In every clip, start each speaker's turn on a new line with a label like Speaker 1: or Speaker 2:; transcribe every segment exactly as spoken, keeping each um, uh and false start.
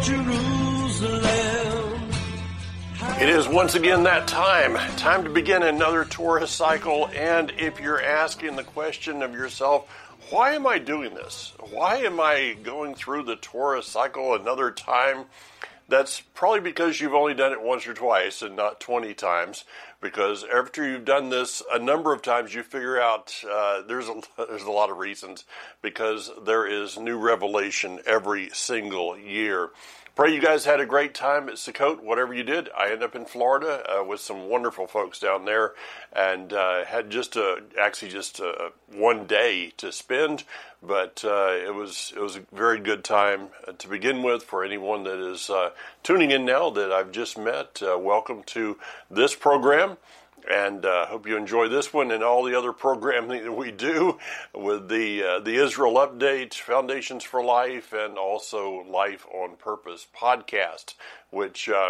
Speaker 1: Jerusalem.
Speaker 2: It is once again that time. Time to begin another Torah cycle. And if you're asking the question of yourself, why am I doing this? Why am I going through the Torah cycle another time? That's probably because you've only done it once or twice and not twenty times. Because after you've done this a number of times, you figure out uh, there's a there's a lot of reasons. Because there is new revelation every single year. Pray you guys had a great time at Sukkot, whatever you did. I ended up in Florida uh, with some wonderful folks down there, and uh, had just a, actually just a, one day to spend, but uh, it was it was a very good time to begin with. For anyone that is uh, tuning in now that I've just met, uh, welcome to this program. And uh, hope you enjoy this one and all the other programming that we do with the uh, the Israel Update, Foundations for Life, and also Life on Purpose podcast, which uh,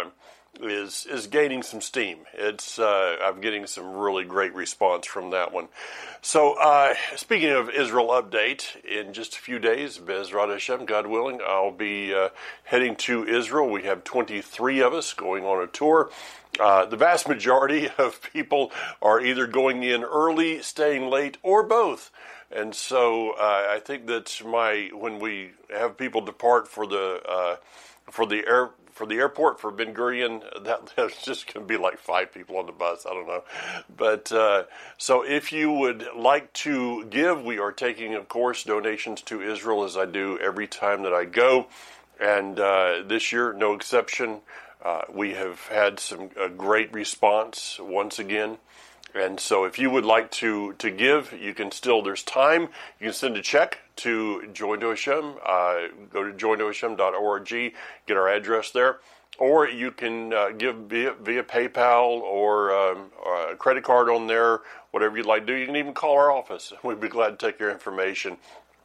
Speaker 2: is is gaining some steam. It's uh, I'm getting some really great response from that one. So uh, speaking of Israel Update, in just a few days, Bezrat Hashem, God willing, I'll be uh, heading to Israel. We have twenty-three of us going on a tour. Uh, the vast majority of people are either going in early, staying late, or both. And so uh, I think that my when we have people depart for the uh, for the air for the airport for Ben Gurion, that, that's just going to be like five people on the bus. I don't know, but uh, so if you would like to give, we are taking, of course, donations to Israel as I do every time that I go, and uh, this year no exception. Uh, we have had some a great response once again, and so if you would like to, to give, you can still, there's time, you can send a check to Join to Hashem, uh, go to join to hashem dot org, get our address there, or you can uh, give via, via PayPal or, um, or a credit card on there, whatever you'd like to do. You can even call our office. We'd be glad to take your information.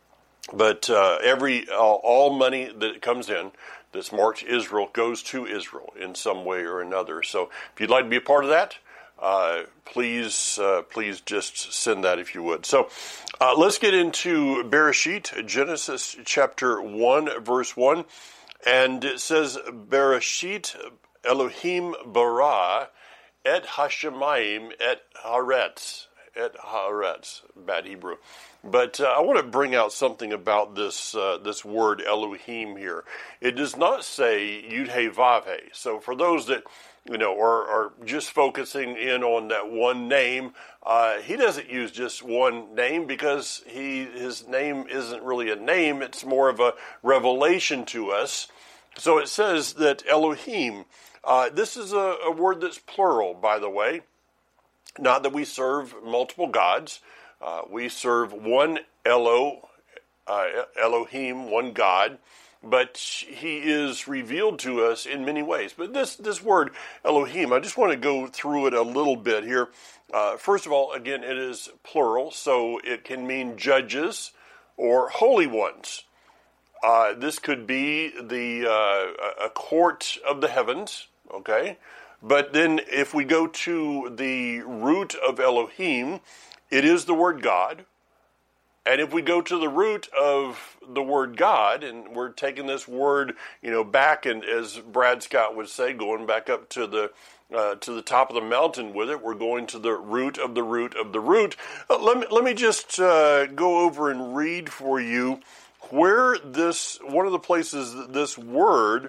Speaker 2: But uh, every uh, all money that comes in that's marked Israel goes to Israel in some way or another. So if you'd like to be a part of that, uh, please uh, please just send that if you would. So uh, let's get into Bereshit, Genesis chapter one, verse one. And it says, Bereshit Elohim bara et hashemayim et haaretz. Et haaretz, bad Hebrew. But uh, I want to bring out something about this uh, this word Elohim here. It does not say Yud He Vav He. So for those that you know are, are just focusing in on that one name, uh, he doesn't use just one name because he his name isn't really a name. It's more of a revelation to us. So it says that Elohim. Uh, this is a, a word that's plural, by the way. Not that we serve multiple gods. Uh, we serve one Elo, uh, Elohim, one God, but he is revealed to us in many ways. But this, this word Elohim, I just want to go through it a little bit here. Uh, first of all, again, it is plural, so it can mean judges or holy ones. Uh, this could be the uh, a court of the heavens, okay? But then if we go to the root of Elohim, it is the word God. And if we go to the root of the word God, and we're taking this word, you know, back, and as Brad Scott would say, going back up to the uh, to the top of the mountain with it, we're going to the root of the root of the root. Uh, let me let me just uh, go over and read for you where this one of the places that this word,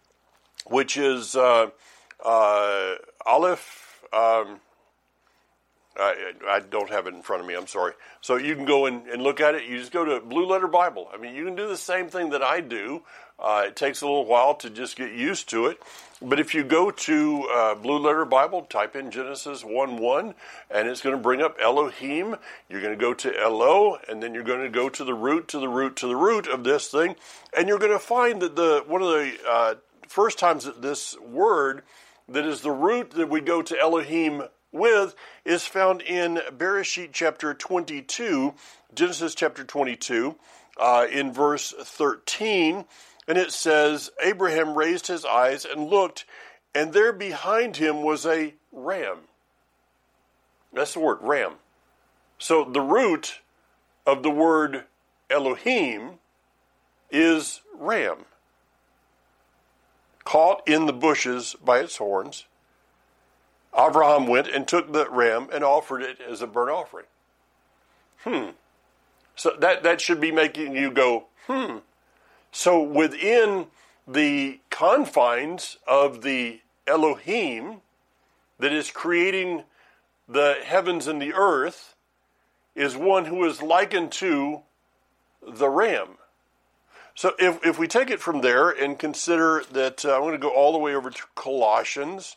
Speaker 2: which is uh, uh, Aleph. Um, I, I don't have it in front of me, I'm sorry. So you can go and, and look at it. You just go to Blue Letter Bible. I mean, you can do the same thing that I do. Uh, it takes a little while to just get used to it. But if you go to uh, Blue Letter Bible, type in Genesis one one, and it's going to bring up Elohim. You're going to go to Elo, and then you're going to go to the root, to the root, to the root of this thing. And you're going to find that the one of the uh, first times that this word that is the root that we go to Elohim with is found in Bereshit chapter twenty-two, Genesis chapter twenty-two, uh, in verse thirteen, and it says, Abraham raised his eyes and looked, and there behind him was a ram. That's the word, ram. So the root of the word Elohim is ram. caught in the bushes by its horns, Abraham went and took the ram and offered it as a burnt offering. Hmm. So that, that should be making you go, hmm. So within the confines of the Elohim that is creating the heavens and the earth is one who is likened to the ram. So if, if we take it from there and consider that, uh, I'm going to go all the way over to Colossians.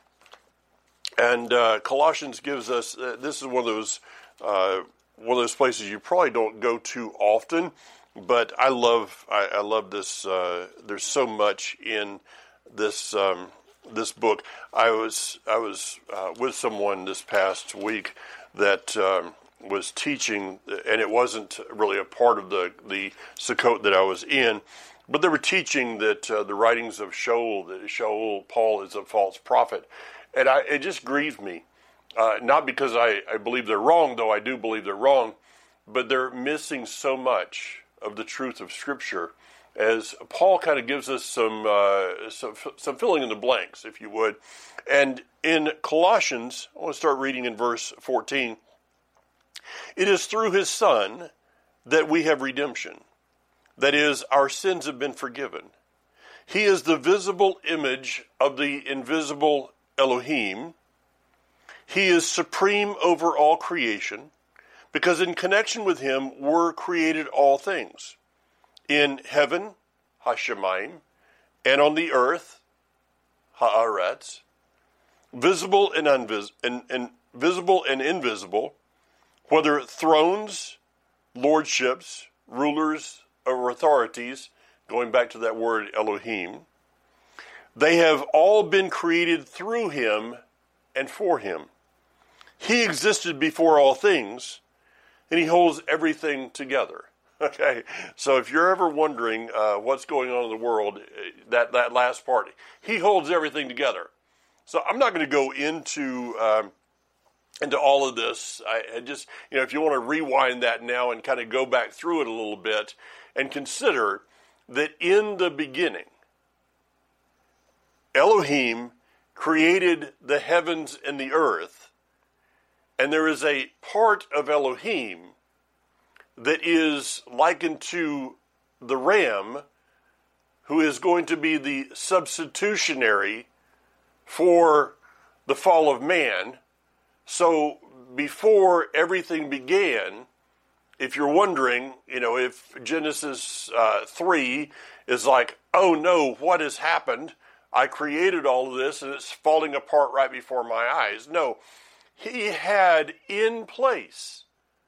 Speaker 2: And uh, Colossians gives us, uh, this is one of those uh, one of those places you probably don't go to often, but I love I, I love this. Uh, there's so much in this um, this book. I was I was uh, with someone this past week that um, was teaching, and it wasn't really a part of the the Sukkot that I was in, but they were teaching that uh, the writings of Shaul, that Shaul Paul is a false prophet. And I, it just grieves me, uh, not because I, I believe they're wrong, though I do believe they're wrong, but they're missing so much of the truth of Scripture, as Paul kind of gives us some, uh, some some filling in the blanks, if you would. And in Colossians, I want to start reading in verse fourteen. It is through his Son that we have redemption. That is, our sins have been forgiven. He is the visible image of the invisible Elohim. He is supreme over all creation, because in connection with him were created all things, in heaven, Hashemayim, and on the earth, Haaretz, visible and, unvis- and, and visible and invisible, whether thrones, lordships, rulers, or authorities, going back to that word Elohim. They have all been created through him and for him. He existed before all things, and he holds everything together. Okay, so if you're ever wondering uh, what's going on in the world, that, that last part, he holds everything together. So I'm not going to go into um, into all of this. I, I just, you know, if you want to rewind that now and kind of go back through it a little bit and consider that in the beginning, Elohim created the heavens and the earth, and there is a part of Elohim that is likened to the ram, who is going to be the substitutionary for the fall of man. So before everything began, if you're wondering, you know, if Genesis uh, three is like, oh no, what has happened? I created all of this and it's falling apart right before my eyes. No, he had in place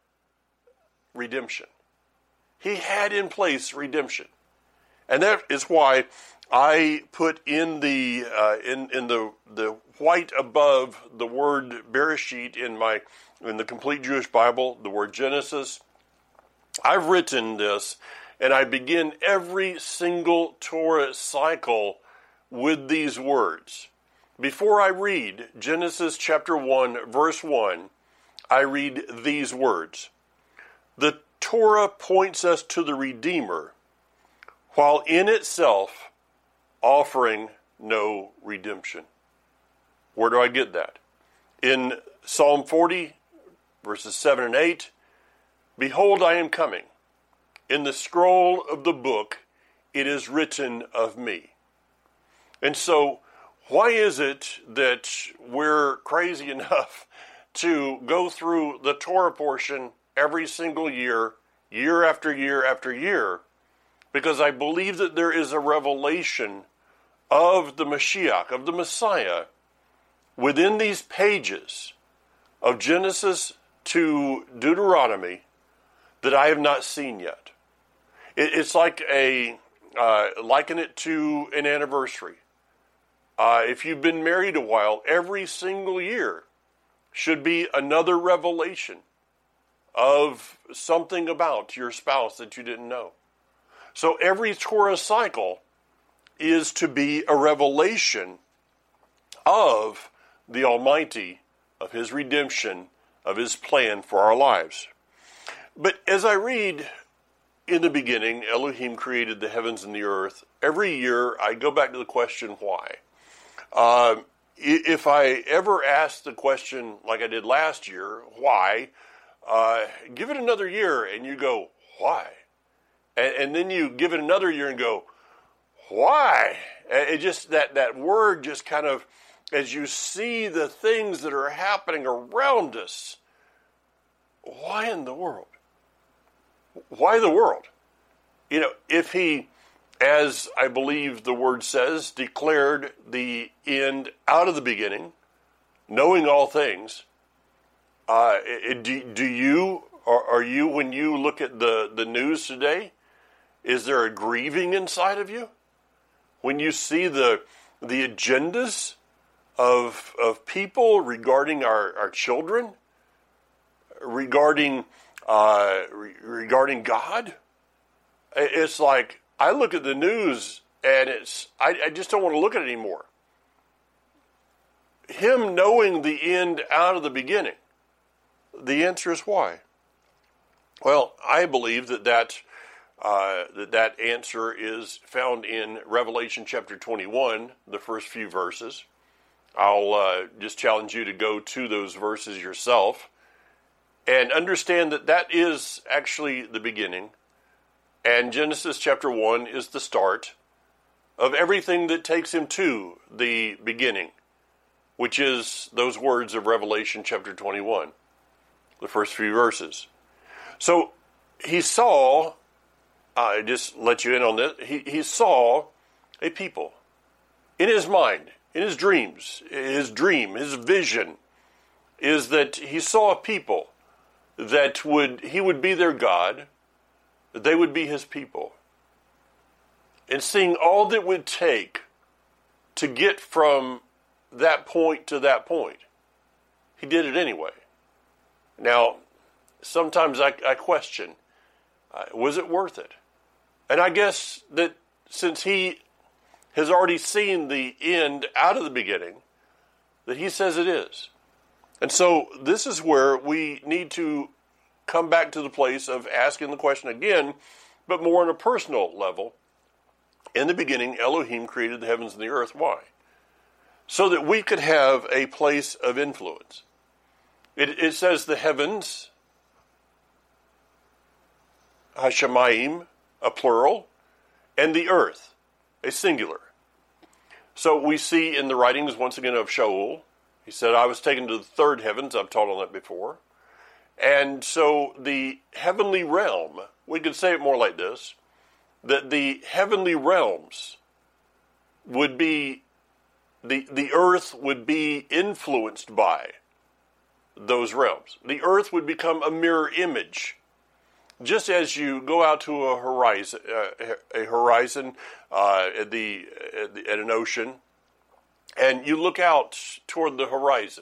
Speaker 2: redemption. He had in place redemption. And that is why I put in the uh, in in the the white above the word Bereshit in my in the Complete Jewish Bible, the word Genesis. I've written this, and I begin every single Torah cycle with these words. Before I read Genesis chapter one, verse one, I read these words. The Torah points us to the Redeemer, while in itself offering no redemption. Where do I get that? In Psalm forty, verses seven and eight, behold, I am coming. In the scroll of the book, it is written of me. And so, why is it that we're crazy enough to go through the Torah portion every single year, year after year after year? Because I believe that there is a revelation of the Mashiach, of the Messiah, within these pages of Genesis to Deuteronomy that I have not seen yet. It's like a, uh, liken it to an anniversary. Uh, if you've been married a while, every single year should be another revelation of something about your spouse that you didn't know. So every Torah cycle is to be a revelation of the Almighty, of His redemption, of His plan for our lives. But as I read in the beginning, Elohim created the heavens and the earth, every year I go back to the question, why? Uh, if I ever ask the question like I did last year, why, uh, give it another year and you go, why? And, and then you give it another year and go, why? And it just, that, that word just kind of, as you see the things that are happening around us, why in the world? Why the world? You know, if he, as I believe the word says, declared the end out of the beginning, knowing all things, uh, do, do you, are, are you, when you look at the, the news today, is there a grieving inside of you? When you see the the agendas of of people regarding our, our children, regarding uh, re- regarding God, it's like I look at the news and it's I, I just don't want to look at it anymore. Him knowing the end out of the beginning, the answer is why. Well, I believe that that. Uh, that that answer is found in Revelation chapter twenty-one, the first few verses. I'll uh, just challenge you to go to those verses yourself and understand that that is actually the beginning. And Genesis chapter one is the start of everything that takes him to the beginning, which is those words of Revelation chapter twenty-one, the first few verses. So he saw... I uh, just let you in on this. He, he saw a people in his mind, in his dreams. His dream, his vision is that he saw a people that would, he would be their God, that they would be his people. And seeing all that would take to get from that point to that point, he did it anyway. Now, sometimes I, I question, uh, was it worth it? And I guess that since he has already seen the end out of the beginning, that he says it is. And so this is where we need to come back to the place of asking the question again, but more on a personal level. In the beginning, Elohim created the heavens and the earth. Why? So that we could have a place of influence. It, it says the heavens, Hashemayim, a plural, and the earth, a singular. So we see in the writings, once again, of Shaul, he said, I was taken to the third heavens. I've taught on that before. And so the heavenly realm, we could say it more like this, that the heavenly realms would be, the, the earth would be influenced by those realms. The earth would become a mirror image. Just as you go out to a horizon, uh, a horizon uh, at the, at the at an ocean, and you look out toward the horizon,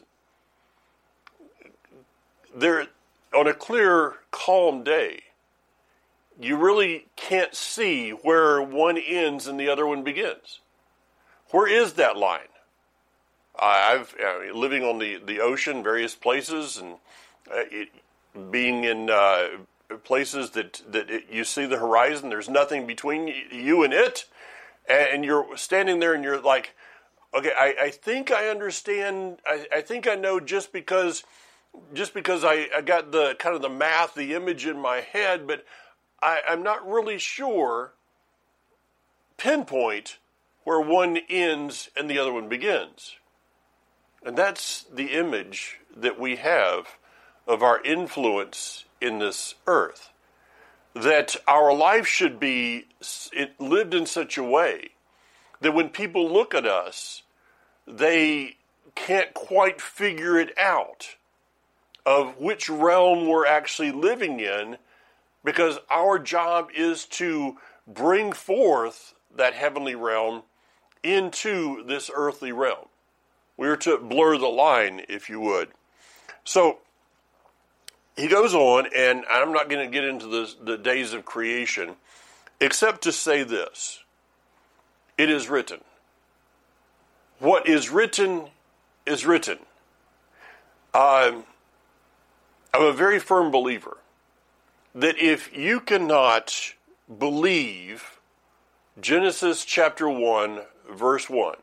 Speaker 2: there on a clear, calm day, you really can't see where one ends and the other one begins. Where is that line? I've I mean, living on the, the ocean, various places, and uh, it, being in uh, places that, that it, you see the horizon, there's nothing between you and it, and you're standing there and you're like, okay, I, I think I understand, I, I think I know just because just because I, I got the kind of the math, the image in my head, but I, I'm not really sure, pinpoint where one ends and the other one begins. And that's the image that we have of our influence in this earth. That our life should be it lived in such a way that when people look at us, they can't quite figure it out of which realm we're actually living in, because our job is to bring forth that heavenly realm into this earthly realm. We are to blur the line, if you would. So, he goes on, and I'm not going to get into the, the days of creation, except to say this. It is written. What is written is written. Um, I'm a very firm believer that if you cannot believe Genesis chapter one, verse one,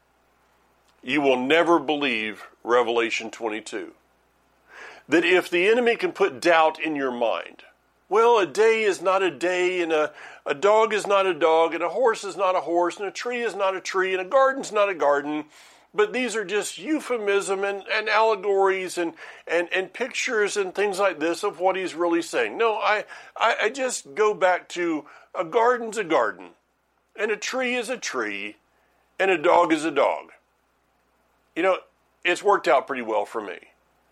Speaker 2: you will never believe Revelation twenty-two. That if the enemy can put doubt in your mind, well, a day is not a day, and a, a dog is not a dog, and a horse is not a horse, and a tree is not a tree, and a garden's not a garden, but these are just euphemism and, and allegories and, and, and pictures and things like this of what he's really saying. No, I, I, I just go back to a garden's a garden, and a tree is a tree, and a dog is a dog. You know, it's worked out pretty well for me.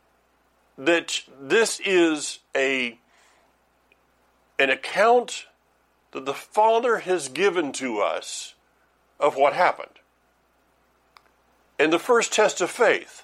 Speaker 2: That this is a an account that the Father has given to us of what happened. And the first test of faith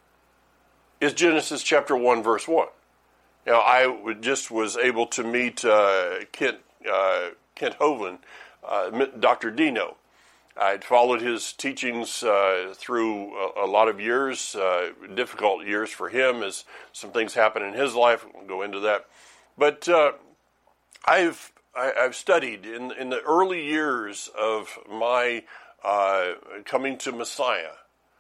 Speaker 2: is Genesis chapter one, verse one. Now, I just was able to meet uh, Kent, uh, Kent Hovind, uh, Doctor Dino. I'd followed his teachings uh, through a, a lot of years, uh, difficult years for him as some things happened in his life. We'll go into that. But uh, I've I, I've studied in in the early years of my uh, coming to Messiah.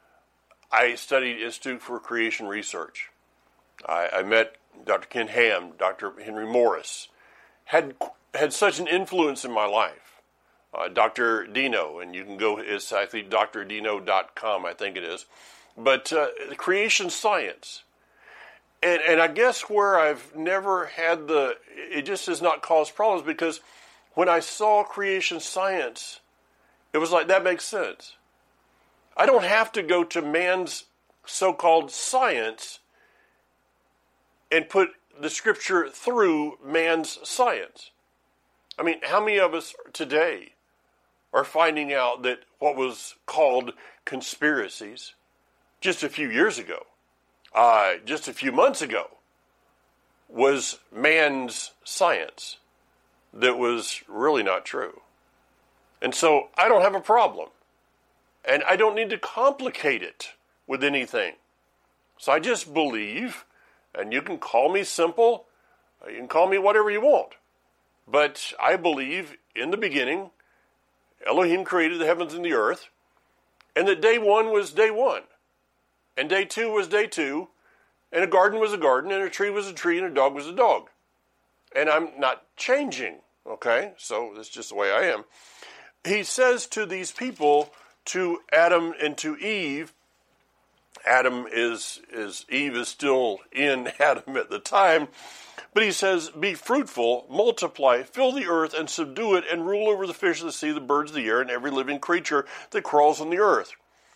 Speaker 2: I studied Institute for Creation Research. I, I met Doctor Ken Ham, Doctor Henry Morris, had had such an influence in my life. Uh, Doctor Dino, and you can go, it's I think D R dino dot com, I think it is. But uh, creation science. And and I guess where I've never had the, it just has not caused problems, because when I saw creation science, it was like, that makes sense. I don't have to go to man's so-called science and put the scripture through man's science. I mean, how many of us today are finding out that what was called conspiracies just a few years ago, uh, just a few months ago, was man's science that was really not true? And so I don't have a problem. And I don't need to complicate it with anything. So I just believe, and you can call me simple, you can call me whatever you want. But I believe in the beginning, Elohim created the heavens and the earth, and that day one was day one, and day two was day two, and a garden was a garden, and a tree was a tree, and a dog was a dog. And I'm not changing, okay? So that's just the way I am. He says to these people, to Adam and to Eve, Adam is, is Eve is still in Adam at the time, but he says, be fruitful, multiply, fill the earth, and subdue it, and rule over the fish of the sea, the birds of the air, and every living creature that crawls on the earth.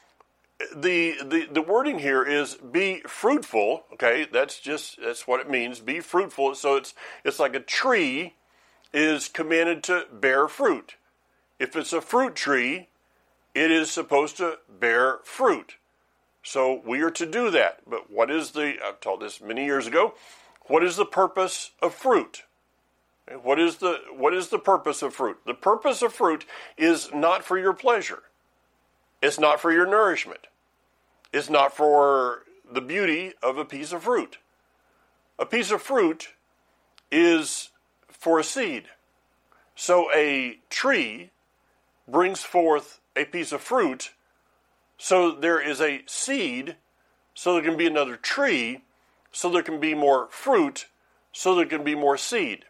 Speaker 2: The, the, the wording here is be fruitful, okay? That's just, that's what it means, be fruitful. So it's, it's like a tree is commanded to bear fruit. If it's a fruit tree, it is supposed to bear fruit. So we are to do that. But what is the, I've taught this many years ago, what is the purpose of fruit? What is the what is the purpose of fruit? The purpose of fruit is not for your pleasure. It's not for your nourishment. It's not for the beauty of a piece of fruit. A piece of fruit is for a seed. So a tree brings forth a piece of fruit, so there is a seed, so there can be another tree, so there can be more fruit, so there can be more seed.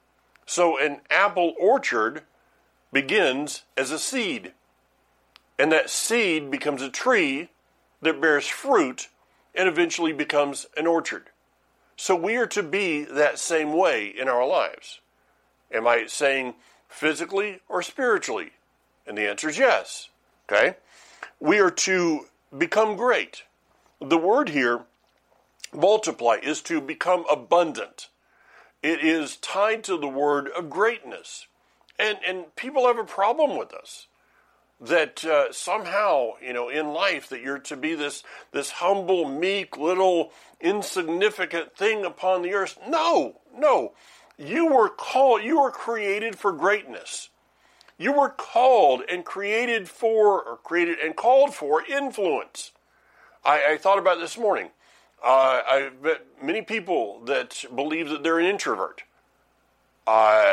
Speaker 2: So an apple orchard begins as a seed, and that seed becomes a tree that bears fruit and eventually becomes an orchard. So we are to be that same way in our lives. Am I saying physically or spiritually? And the answer is yes. Okay? We are to become great. The word here, multiply, is to become abundant. It is tied to the word of greatness. And and people have a problem with us. That uh, somehow, you know, in life, that you're to be this, this humble, meek, little, insignificant thing upon the earth. No, no. You were called, you were created for greatness. You were called and created for, or created and called for influence. I, I thought about this morning. Uh, I've met many people that believe that they're an introvert. Uh,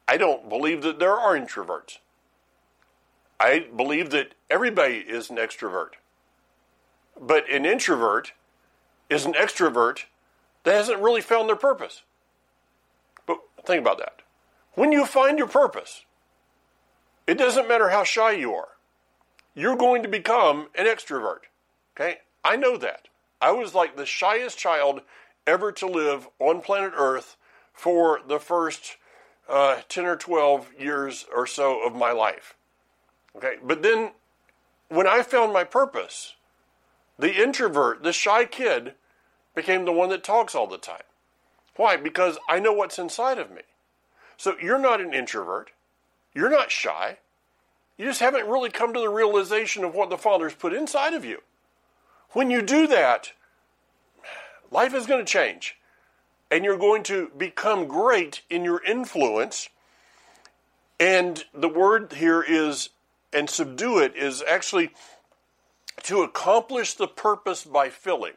Speaker 2: I don't believe that there are introverts. I believe that everybody is an extrovert. But an introvert is an extrovert that hasn't really found their purpose. But think about that. When you find your purpose, it doesn't matter how shy you are. You're going to become an extrovert. Okay? I know that. I was like the shyest child ever to live on planet Earth for the first uh, ten or twelve years or so of my life. Okay? But then when I found my purpose, the introvert, the shy kid, became the one that talks all the time. Why? Because I know what's inside of me. So you're not an introvert. You're not shy. You just haven't really come to the realization of what the Father's put inside of you. When you do that, life is going to change. And you're going to become great in your influence. And the word here is, and subdue it, is actually to accomplish the purpose by filling.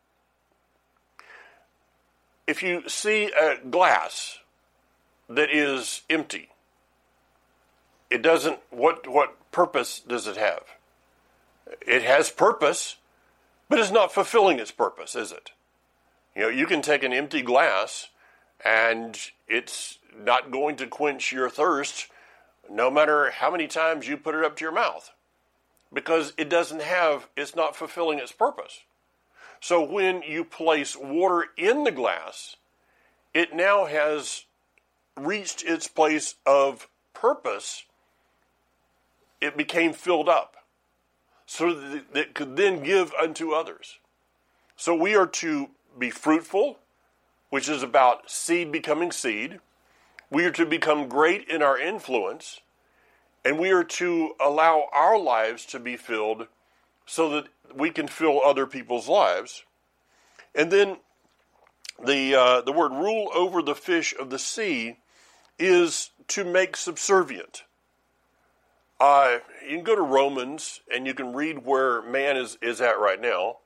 Speaker 2: If you see a glass that is empty, it doesn't, what, what purpose does it have? It has purpose, but it's not fulfilling its purpose, is it? You know, you can take an empty glass and it's not going to quench your thirst no matter how many times you put it up to your mouth, because it doesn't have, it's not fulfilling its purpose. So when you place water in the glass, it now has reached its place of purpose. It became filled up so that it could then give unto others. So we are to be fruitful, which is about seed becoming seed. We are to become great in our influence, and we are to allow our lives to be filled so that we can fill other people's lives. And then the uh, the word rule over the fish of the sea is to make subservient. Uh, you can go to Romans and you can read where man is, is at right now,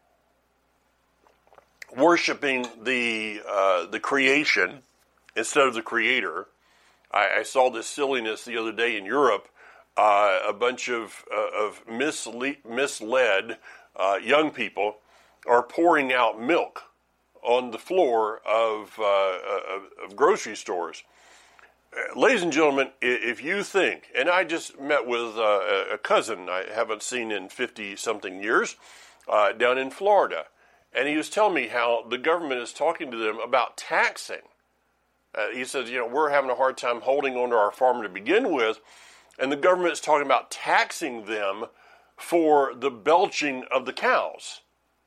Speaker 2: worshiping the uh, the creation instead of the Creator. I, I saw this silliness the other day in Europe. Uh, a bunch of uh, of misle- misled uh, young people are pouring out milk on the floor of, uh, of, of grocery stores. Uh, ladies and gentlemen, if you think, and I just met with uh, a cousin I haven't seen in fifty-something years uh, down in Florida, and he was telling me how the government is talking to them about taxing. Uh, he says, you know, we're having a hard time holding on to our farm to begin with, and the government is talking about taxing them for the belching of the cows.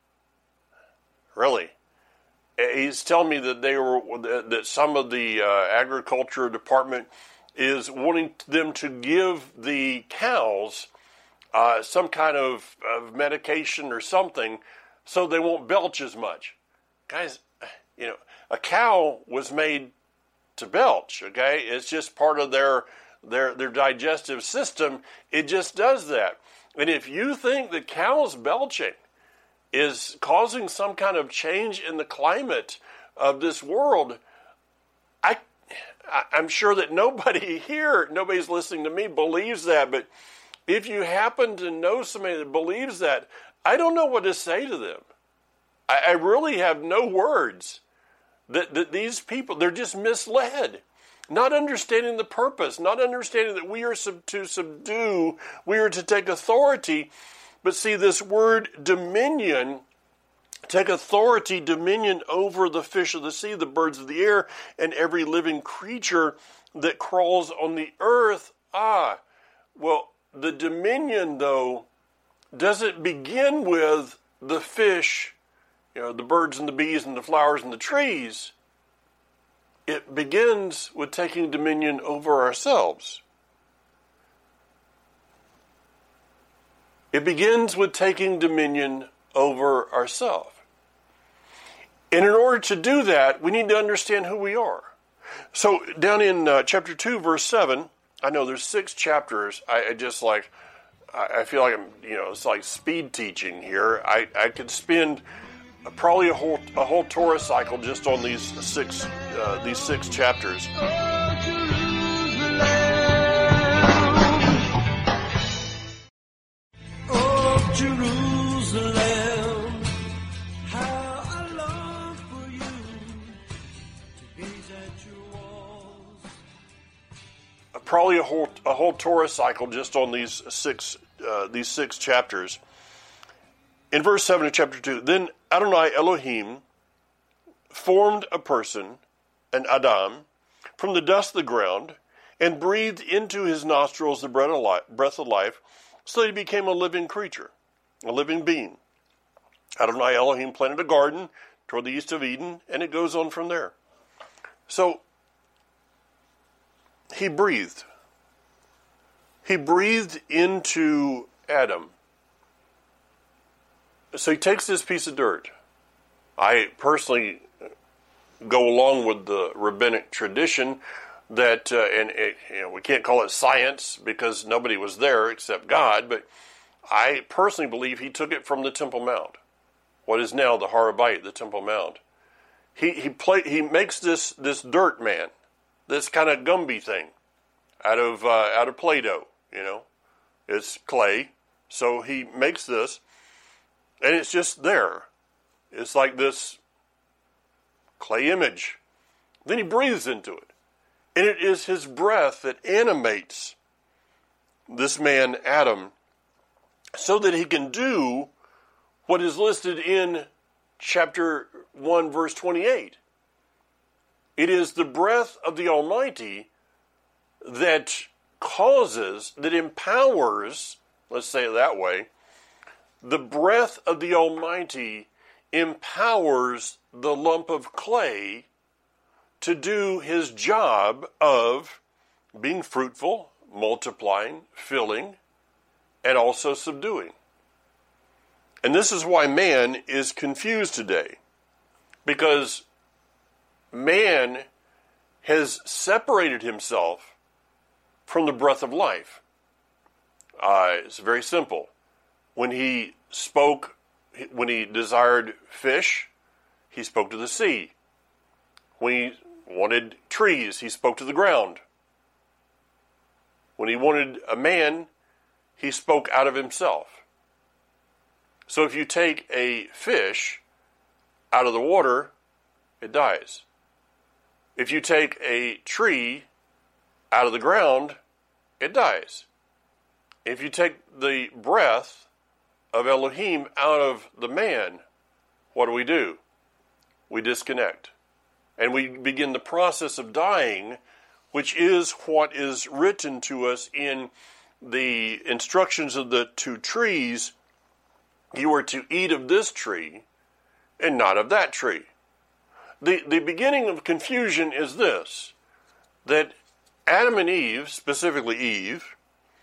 Speaker 2: Really? He's telling me that they were that some of the uh, agriculture department is wanting them to give the cows uh, some kind of, of medication or something so they won't belch as much. Guys, you know, a cow was made to belch, okay? It's just part of their their their digestive system. It just does that. And if you think that cows belching is causing some kind of change in the climate of this world, I, I'm sure that nobody here, nobody's listening to me, believes that. But if you happen to know somebody that believes that, I don't know what to say to them. I, I really have no words. That, that these people, they're just misled. Not understanding the purpose, not understanding that we are sub- to subdue, we are to take authority. But see, this word dominion, take authority, dominion over the fish of the sea, the birds of the air, and every living creature that crawls on the earth. Ah, well, the dominion, though, doesn't begin with the fish, you know, the birds and the bees and the flowers and the trees. It begins with taking dominion over ourselves. It begins with taking dominion over ourselves. And in order to do that, we need to understand who we are. So down in uh, chapter two, verse seven, I know there's six chapters. I, I just like, I, I feel like I'm, you know, it's like speed teaching here. I, I could spend probably a whole a whole Torah cycle just on these six uh, these six chapters.
Speaker 1: Jerusalem, how I long for you to gaze at your walls.
Speaker 2: Probably a whole a whole Torah cycle just on these six uh, these six chapters. In verse seven of chapter two, then Adonai Elohim formed a person, an Adam, from the dust of the ground, and breathed into his nostrils the breath of life, breath of life, so that he became a living creature, a living being. Adonai Elohim planted a garden toward the east of Eden, and it goes on from there. So, he breathed. He breathed into Adam. So he takes this piece of dirt. I personally go along with the rabbinic tradition that, uh, and it, you know, we can't call it science because nobody was there except God, but I personally believe he took it from the Temple Mount, what is now the Har HaBayit, the Temple Mount. He he play, he makes this this dirt man, this kind of Gumby thing, out of uh, out of Play-Doh. You know, it's clay, so he makes this, and it's just there. It's like this clay image. Then he breathes into it. And it is his breath that animates this man, Adam, so that he can do what is listed in chapter one, verse twenty-eight. It is the breath of the Almighty that causes, that empowers, let's say it that way, the breath of the Almighty empowers the lump of clay to do his job of being fruitful, multiplying, filling, and also subduing. And this is why man is confused today, because man has separated himself from the breath of life. Uh, it's very simple. When he spoke, when he desired fish, he spoke to the sea. When he wanted trees, he spoke to the ground. When he wanted a man, he spoke out of himself. So if you take a fish out of the water, it dies. If you take a tree out of the ground, it dies. If you take the breath of Elohim out of the man, what do we do? We disconnect. And we begin the process of dying, which is what is written to us in the instructions of the two trees. You are to eat of this tree and not of that tree. The, the beginning of confusion is this, that Adam and Eve, specifically Eve,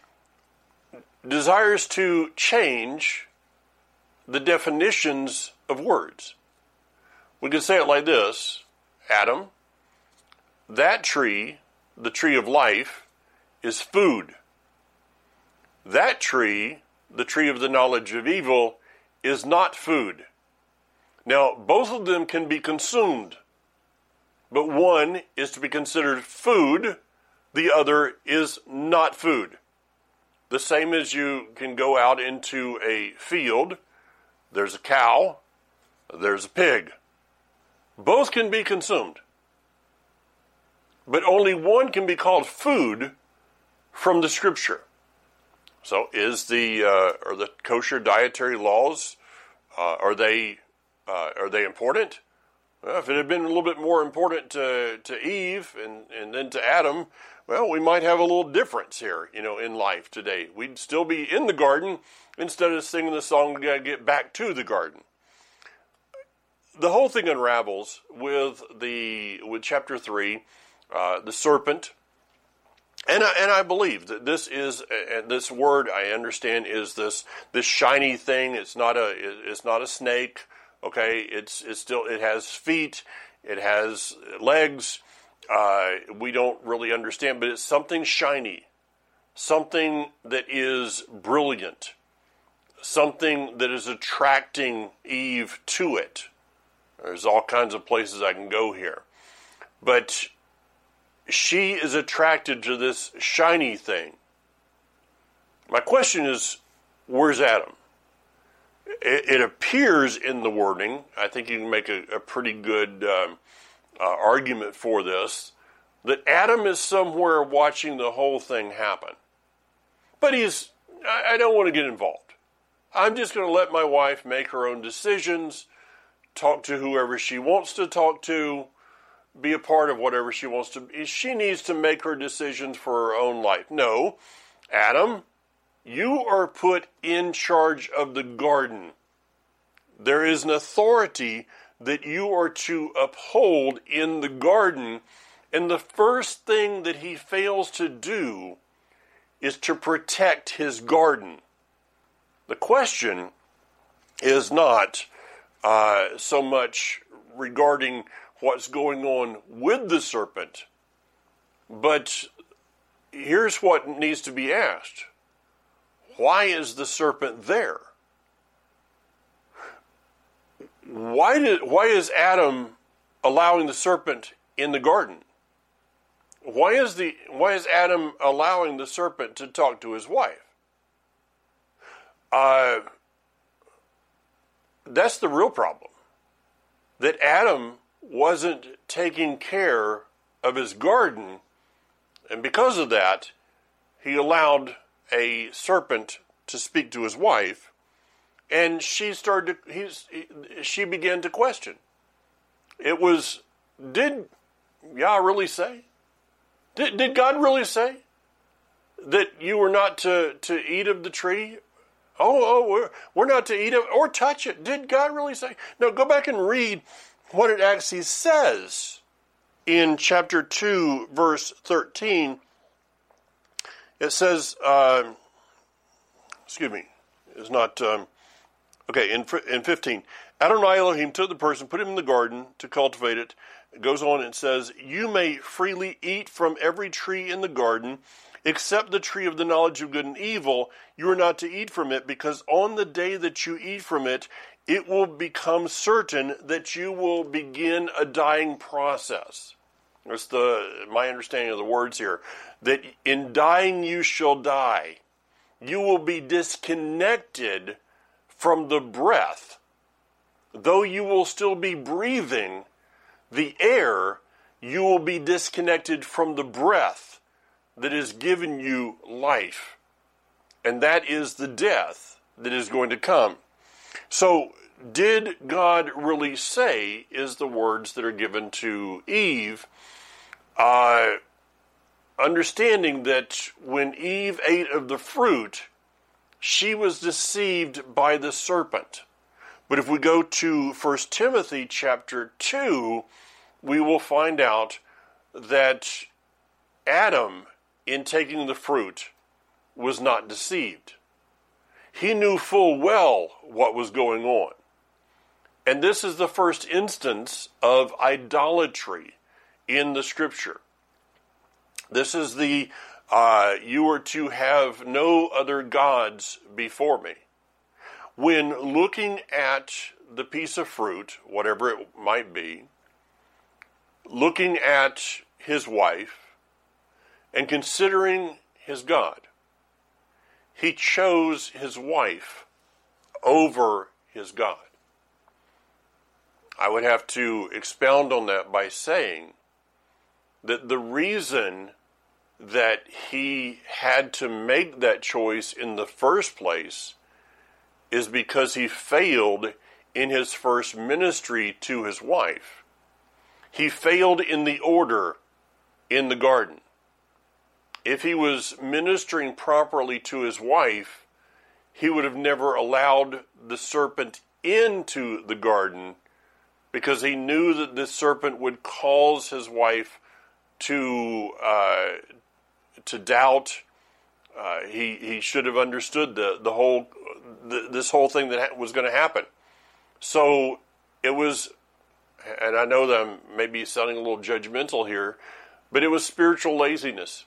Speaker 2: desires to change the definitions of words. We could say it like this: Adam, that tree, the tree of life, is food. That tree, the tree of the knowledge of evil, is not food. Now, both of them can be consumed, but one is to be considered food, the other is not food. The same as you can go out into a field, there's a cow, there's a pig. Both can be consumed, but only one can be called food from the Scripture. So, is the uh, are the kosher dietary laws uh, are they uh, are they important? Well, if it had been a little bit more important to to Eve and and then to Adam, well, we might have a little difference here, you know, in life today. We'd still be in the garden instead of singing the song, "We gotta get back to the garden." The whole thing unravels with the with chapter three, uh, the serpent, and I, and I believe that this is uh, this word I understand is this this shiny thing. It's not a it's not a snake. Okay, it's it's still it has feet, it has legs. Uh, we don't really understand, but it's something shiny, something that is brilliant, something that is attracting Eve to it. There's all kinds of places I can go here. But she is attracted to this shiny thing. My question is, where's Adam? it, it appears in the wording, I think you can make a, a pretty good um, uh, argument for this, that Adam is somewhere watching the whole thing happen. But he's, I, I don't want to get involved. I'm just going to let my wife make her own decisions, talk to whoever she wants to talk to, be a part of whatever she wants to be. She needs to make her decisions for her own life. No, Adam, you are put in charge of the garden. There is an authority that you are to uphold in the garden, and the first thing that he fails to do is to protect his garden. The question is not uh, so much regarding what's going on with the serpent, but here's what needs to be asked. Why is the serpent there? Why did, why is Adam allowing the serpent in the garden? Why is the why is Adam allowing the serpent to talk to his wife? Uh, that's the real problem. That Adam wasn't taking care of his garden, and because of that, he allowed a serpent to speak to his wife, and she started to, he's, she began to question. It was, did Yah really say? Did, did God really say that you were not to, to eat of the tree? Oh, oh, we're, we're not to eat of or touch it. Did God really say? No, go back and read what it actually says in chapter two, verse thirteen. It says, uh, excuse me, it's not, um, okay, in in fifteen. Adonai Elohim took the person, put him in the garden to cultivate it. It goes on and says, you may freely eat from every tree in the garden, except the tree of the knowledge of good and evil. You are not to eat from it, because on the day that you eat from it, it will become certain that you will begin a dying process. That's the my understanding of the words here. That in dying you shall die. You will be disconnected from the breath. Though you will still be breathing the air, you will be disconnected from the breath that has given you life. And that is the death that is going to come. So, did God really say, is the words that are given to Eve, uh, understanding that when Eve ate of the fruit, she was deceived by the serpent. But if we go to First Timothy chapter two, we will find out that Adam, in taking the fruit, was not deceived. He knew full well what was going on. And this is the first instance of idolatry in the Scripture. This is the, uh, you are to have no other gods before me. When looking at the piece of fruit, whatever it might be, looking at his wife, and considering his God, he chose his wife over his God. I would have to expound on that by saying that the reason that he had to make that choice in the first place is because he failed in his first ministry to his wife. He failed in the order in the garden. If he was ministering properly to his wife, he would have never allowed the serpent into the garden, because he knew that this serpent would cause his wife to uh, to doubt. Uh, he he should have understood the the whole the, this whole thing that ha- was going to happen. So it was, and I know that I'm maybe sounding a little judgmental here, but it was spiritual laziness.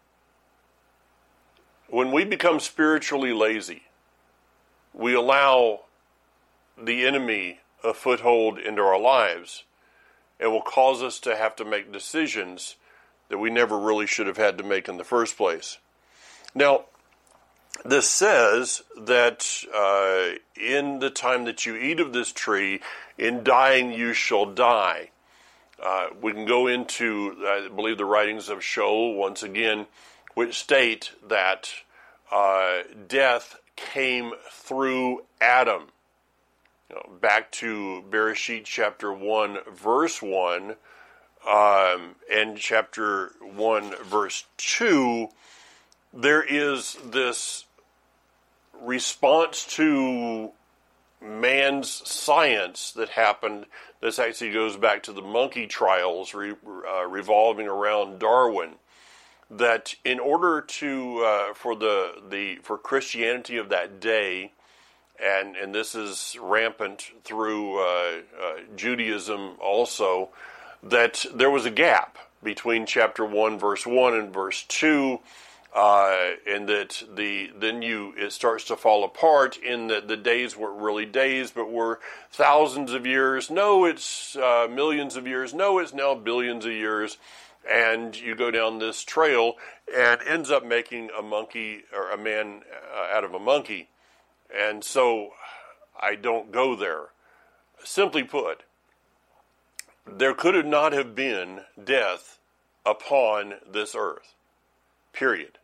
Speaker 2: When we become spiritually lazy, we allow the enemy a foothold into our lives. It will cause us to have to make decisions that we never really should have had to make in the first place. Now, this says that uh, in the time that you eat of this tree, in dying you shall die. Uh, we can go into, I believe, the writings of Shaul once again, which state that uh, death came through Adam. You know, back to Bereshit chapter one, verse one, um, and chapter one, verse two, there is this response to man's science that happened. This actually goes back to the monkey trials re, uh, revolving around Darwin. That in order to uh, for the the for Christianity of that day, and and this is rampant through uh, uh, Judaism also, that there was a gap between chapter one, verse one, and verse two. Uh, and that the then you it starts to fall apart in that the days weren't really days, but were thousands of years. No, it's uh, millions of years. No, it's now billions of years. And you go down this trail and ends up making a monkey or a man uh, out of a monkey. And so I don't go there. Simply put, there could not have been death upon this earth. Period.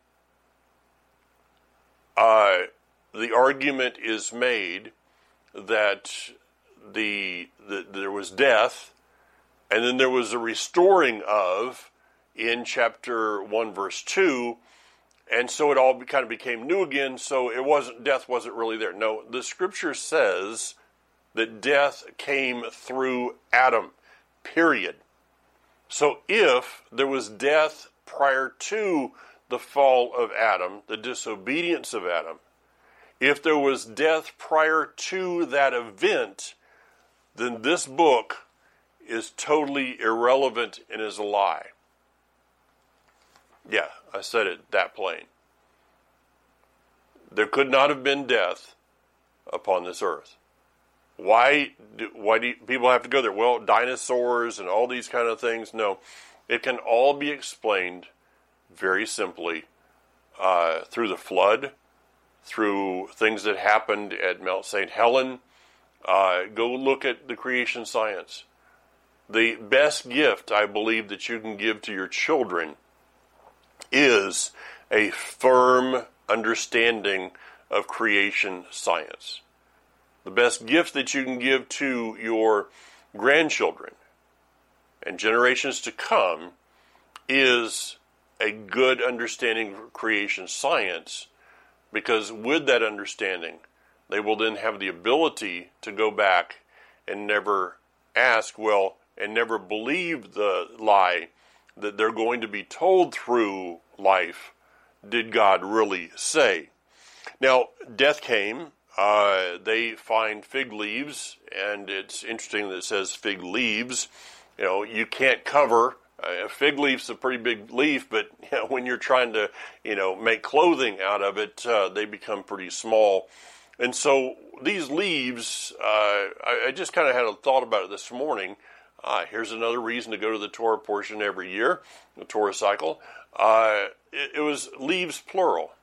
Speaker 2: Uh, the argument is made that the, the there was death, and then there was a restoring of in chapter one, verse two, and so it all kind of became new again. So it wasn't death wasn't really there. No, the Scripture says that death came through Adam. Period. So if there was death prior to the fall of Adam, the disobedience of Adam, if there was death prior to that event, then this book is totally irrelevant and is a lie. Yeah, I said it that plain. There could not have been death upon this earth. Why do, why do people have to go there? Well, dinosaurs and all these kind of things. No, it can all be explained very simply uh, through the flood, through things that happened at Mount Saint Helen. Uh, go look at the creation science. The best gift, I believe, that you can give to your children is a firm understanding of creation science. The best gift that you can give to your grandchildren and generations to come is a good understanding of creation science, because with that understanding, they will then have the ability to go back and never ask, well, and never believe the lie that they're going to be told through life, did God really say? Now, death came. Uh, they find fig leaves, and it's interesting that it says fig leaves. You know, you can't cover. A fig leaf's a pretty big leaf, but you know, when you're trying to, you know, make clothing out of it, uh, they become pretty small. And so these leaves, uh, I, I just kind of had a thought about it this morning. Uh, here's another reason to go to the Torah portion every year, the Torah cycle. Uh, it, it was leaves plural.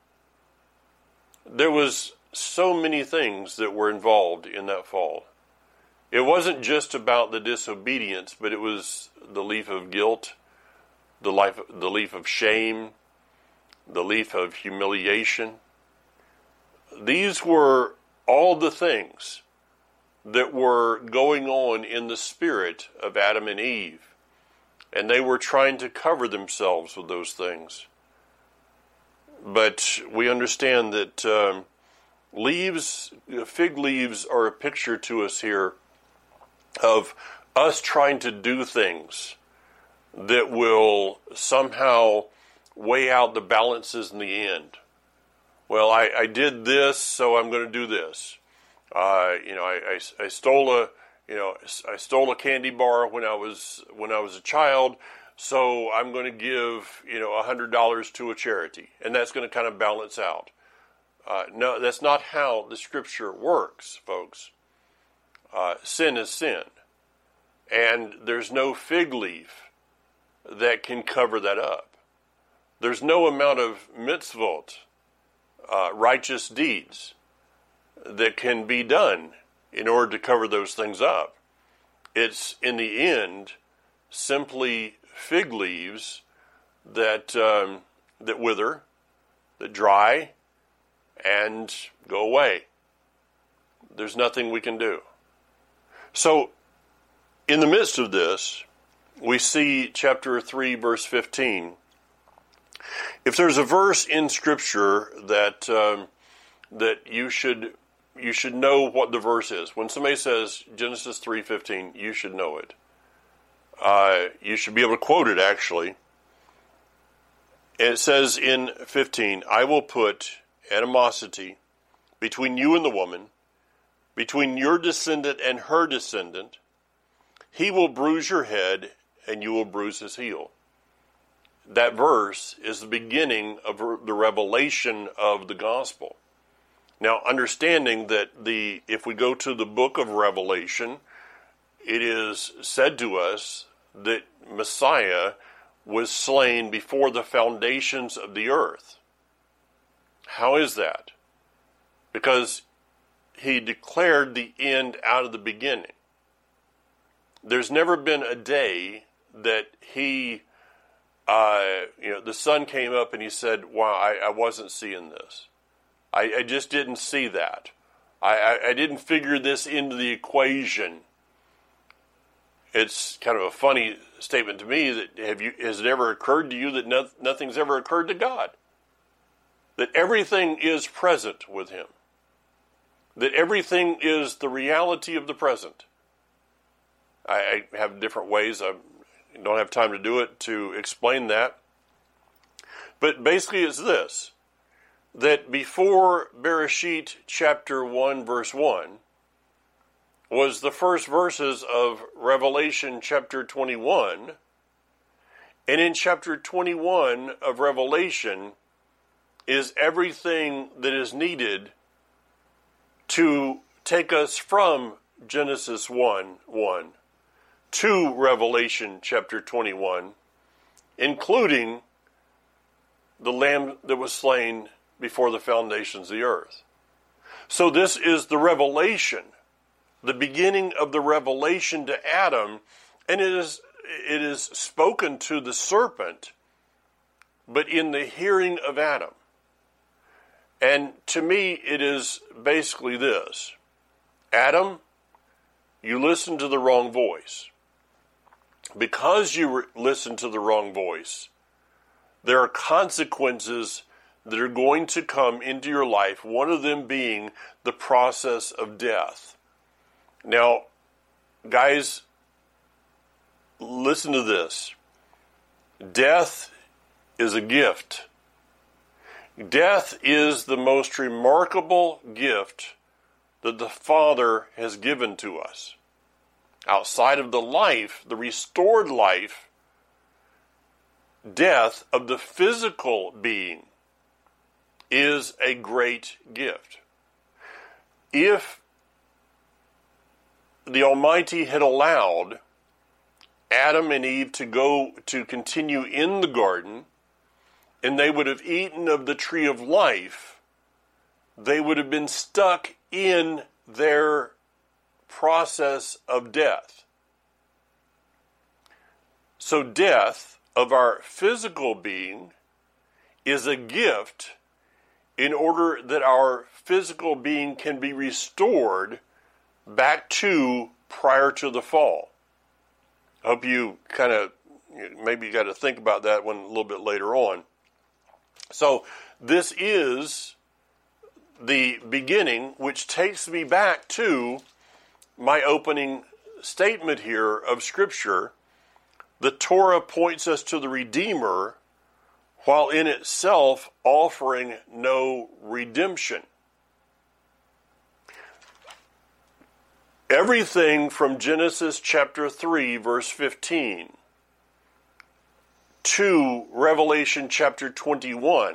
Speaker 2: There was so many things that were involved in that fall. It wasn't just about the disobedience, but it was the leaf of guilt, the, life, the leaf of shame, the leaf of humiliation. These were all the things that were going on in the spirit of Adam and Eve, and they were trying to cover themselves with those things. But we understand that um, leaves, fig leaves, are a picture to us here of us trying to do things that will somehow weigh out the balances in the end. Well, I, I did this, so I'm going to do this. Uh, you know, I, I, I stole a, you know, I stole a candy bar when I was when I was a child, so I'm going to give, you know, a hundred dollars to a charity, and that's going to kind of balance out. Uh, no, that's not how the Scripture works, folks. Uh, sin is sin, and there's no fig leaf that can cover that up. There's no amount of mitzvot uh, righteous deeds that can be done in order to cover those things up. It's, in the end, simply fig leaves that um, that wither, that dry, and go away. There's nothing we can do. So, in the midst of this, we see chapter three, verse fifteen. If there's a verse in Scripture that um, that you should you should know what the verse is. When somebody says Genesis three fifteen, you should know it. Uh, you should be able to quote it, actually. And it says in fifteen, I will put animosity between you and the woman, between your descendant and her descendant. He will bruise your head, and you will bruise his heel. That verse is the beginning of the revelation of the gospel. Now, understanding that the if we go to the book of Revelation, it is said to us that Messiah was slain before the foundations of the earth. How is that? Because he declared the end out of the beginning. There's never been a day that he, uh, you know, the sun came up and he said, wow, I, I wasn't seeing this. I, I just didn't see that. I, I, I didn't figure this into the equation. It's kind of a funny statement to me that have you has it ever occurred to you that no, nothing's ever occurred to God? That everything is present with him. That everything is the reality of the present. I, I have different ways. I don't have time to do it to explain that. But basically it's this, that before Bereshit chapter one verse one was the first verses of Revelation chapter twenty-one, and in chapter twenty-one of Revelation is everything that is needed to take us from Genesis one one to Revelation chapter twenty-one, including the Lamb that was slain before the foundations of the earth. So this is the revelation, the beginning of the revelation to Adam, and it is it is spoken to the serpent, but in the hearing of Adam. And to me, it is basically this. Adam, you listened to the wrong voice. Because you re- listened to the wrong voice, there are consequences that are going to come into your life, one of them being the process of death. Now, guys, listen to this. Death is a gift. Death is the most remarkable gift that the Father has given to us. Outside of the life, the restored life, death of the physical being is a great gift. If the Almighty had allowed Adam and Eve to go to continue in the garden, and they would have eaten of the tree of life, they would have been stuck in their process of death. So death of our physical being is a gift in order that our physical being can be restored back to prior to the fall. I hope you kind of, maybe you got to think about that one a little bit later on. So this is the beginning, which takes me back to my opening statement here of Scripture. The Torah points us to the Redeemer, while in itself offering no redemption. Everything from Genesis chapter three, verse fifteen, to Revelation chapter twenty-one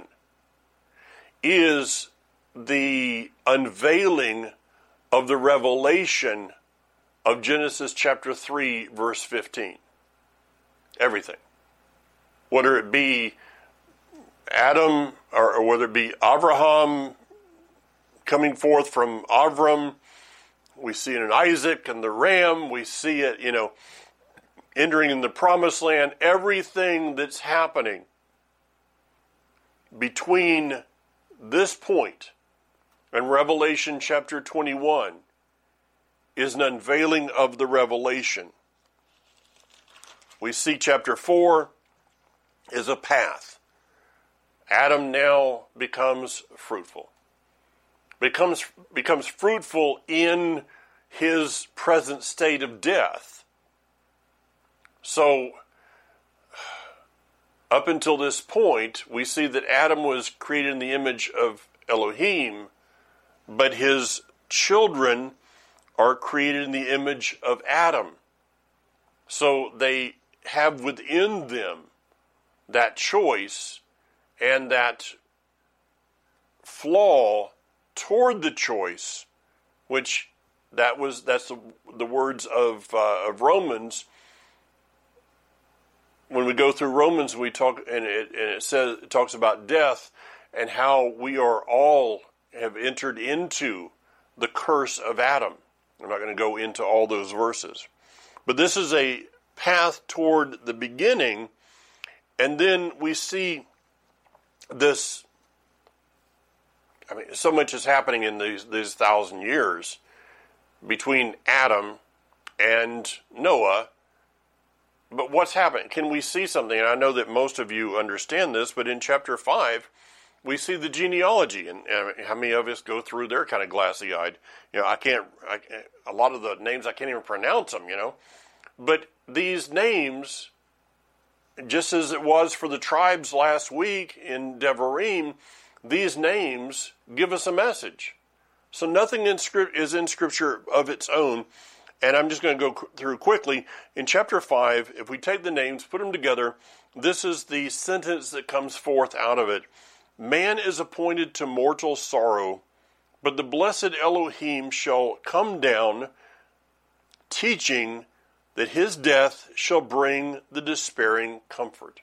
Speaker 2: is the unveiling of the revelation of Genesis chapter three, verse fifteen. Everything. Whether it be Adam, or, or whether it be Abraham coming forth from Avram, we see it in Isaac and the ram, we see it, you know, entering in the promised land, everything that's happening between this point and Revelation chapter twenty-one is an unveiling of the revelation. We see chapter four is a path. Adam now becomes fruitful. Becomes, becomes fruitful in his present state of death. So, up until this point, we see that Adam was created in the image of Elohim, but his children are created in the image of Adam. So they have within them that choice and that flaw toward the choice, which that was that's the, the words of uh, of Romans. When we go through Romans, we talk and it, and it says it talks about death and how we are all have entered into the curse of Adam. I'm not going to go into all those verses, but this is a path toward the beginning, and then we see this. I mean, so much is happening in these these thousand years between Adam and Noah. But what's happening? Can we see something? And I know that most of you understand this, but in chapter five, we see the genealogy, and, and how many of us go through there kind of glassy-eyed? You know, I can't. I, a lot of the names I can't even pronounce them. You know, but these names, just as it was for the tribes last week in Devarim, these names give us a message. So nothing in script is in Scripture of its own. And I'm just going to go through quickly. In chapter five, if we take the names, put them together, this is the sentence that comes forth out of it. Man is appointed to mortal sorrow, but the blessed Elohim shall come down, teaching that his death shall bring the despairing comfort.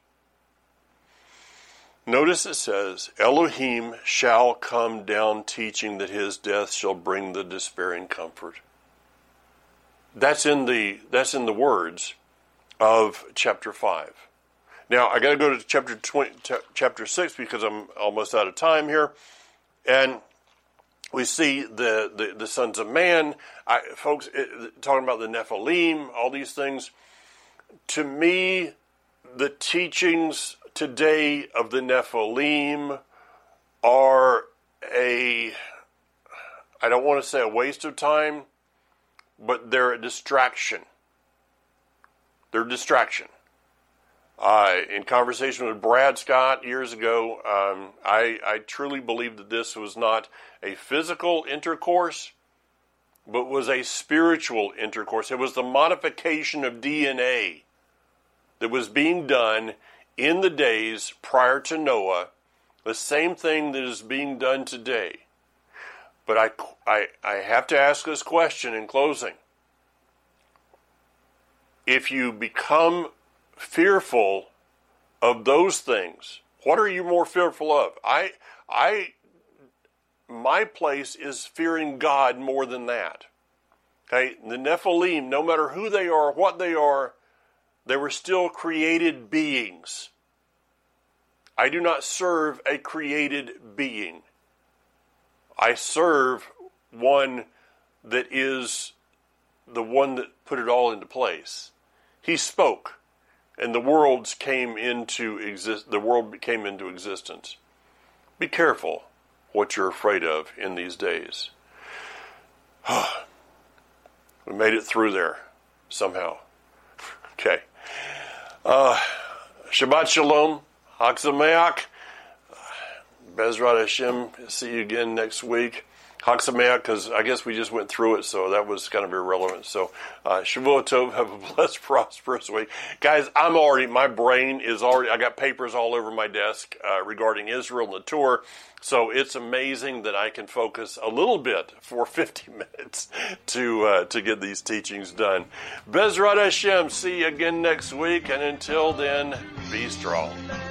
Speaker 2: Notice it says, Elohim shall come down, teaching that his death shall bring the despairing comfort. That's in the that's in the words of chapter five. Now I got to go to chapter twenty, t- chapter six because I'm almost out of time here, and we see the the, the sons of man, I, folks it, talking about the Nephilim, all these things. To me, the teachings today of the Nephilim are a, I don't want to say a waste of time, but they're a distraction. They're a distraction. Uh, in conversation with Brad Scott years ago, um, I, I truly believe that this was not a physical intercourse, but was a spiritual intercourse. It was the modification of D N A that was being done in the days prior to Noah, the same thing that is being done today. But I, I, I have to ask this question in closing. If you become fearful of those things, what are you more fearful of? I, I, my place is fearing God more than that. Okay, the Nephilim, no matter who they are, what they are, they were still created beings. I do not serve a created being. I serve one that is the one that put it all into place. He spoke, and the worlds came into exist. The world came into existence. Be careful what you're afraid of in these days. We made it through there somehow. Okay. Uh, Shabbat Shalom. Chag Sameach. Bezrat Hashem. See you again next week. Chag Sameach, because I guess we just went through it, so that was kind of irrelevant. So, uh, Shavuot Tov, have a blessed, prosperous week. Guys, I'm already, my brain is already, I got papers all over my desk uh, regarding Israel and the tour, so it's amazing that I can focus a little bit for fifty minutes to uh, to get these teachings done. Bezrat Hashem, see you again next week, and until then, be strong.